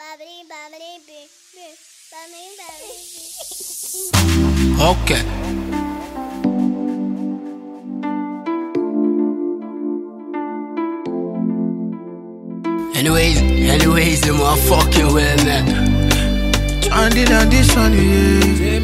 Okay. Anyways, the motherfucking way, man. Standing on this one, yeah.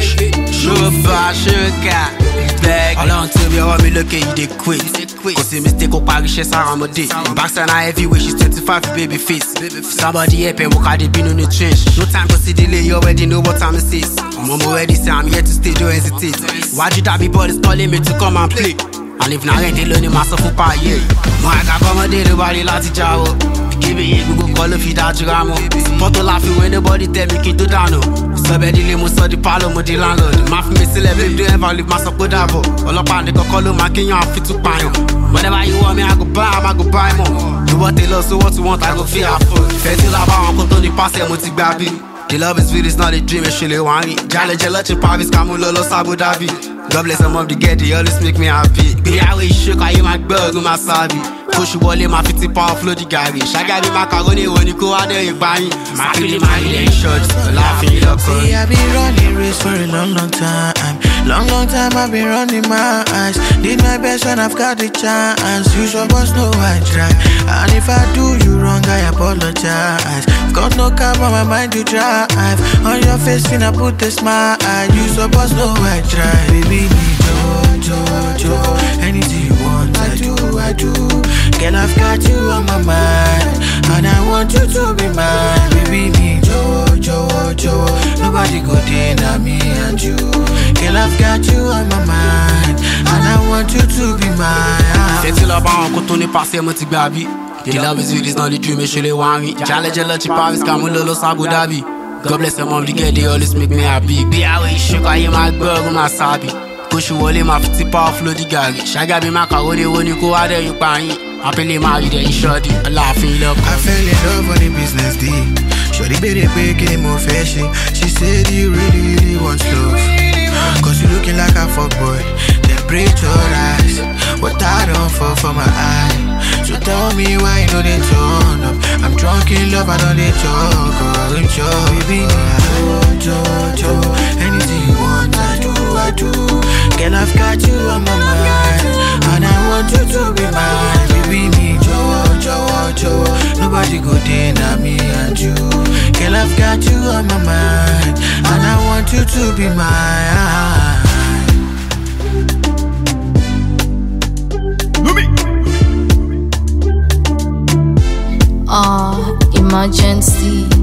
Sugar, bag. Along to me, I want me look at you, they quit. Cause the mistake of Paris, she's on my dick. Backside, I heavyweight, she's 25, baby face. Somebody help and walk out the bin on the trench. No time to see delay, you already know what time it is. I'm already say I'm here to stay, don't hesitate. Why'd you that be boys calling me to come and play? And if not, they learning myself for part, yeah. Moi, I got come a day, the body like Jawo. Give me a go call if you that drama. Photo laughing when nobody tell me to down. Somebody lay most of the palo, mo the landlord. My family celebrate, don't ever leave myself with that. All up on the call, my king, I'm fit to buy. Whenever you want me, I go buy more. You what they love, so what you want, I go feel full. Feel like I'm going to the past, I'm going baby. The love is real, it's not a dream, it's really want it. Jale Jalachi Pavis, Kamulo, Abu Dhabi. God bless them of the get, they always make me happy. Be away, shook, I am my bird, my sabi. Push wall in my 50 power flow the garage. I got my macaroni when you go out there, you buy it. My feeling, my healing shots, laughing up. See, I've been running race for a long time. Long time I've been running my eyes. Did my best when I've got the chance. You supposed know I try. And if I do you wrong, I apologize. Got no car on my mind to drive. On your face, finna put a smile. You supposed know I try. Baby, need Joe. Anything you want, I do. Girl, I've got you on my mind, and I want you to be mine. Baby, me, Joe. Nobody go deny me and you. Girl, I've got you on my mind, and I want you to be mine. C'est tout là-bas, quand on est passé, mon petit baby. The love is real, it's not a dream, it's really worry. Jale Jalachi Paris, Kamulo, Abu Dhabi. God bless them of the get, they always make me happy. Be away, shook, I am my girl, my sabi. Push you all in my 50 power flow the garage. I got me macaroni when you go out there, you buy it. I feel married and shorty, I laughing love. I fell in love on the business deal. Shorty baby became more fashion. She said you really want love. Cause you looking like a fuckboy. Temperature rise. What I don't fall for my eye. So tell me why you know they turn up. I'm drunk in love, I know they talk. Baby, Joe. Anything you want, I do. Girl, I've got you on my mind, and I want you to be mine. Baby, me, Joe. Nobody go deny me and you. Girl, I've got you on my mind, and I want you to be mine. Emergency.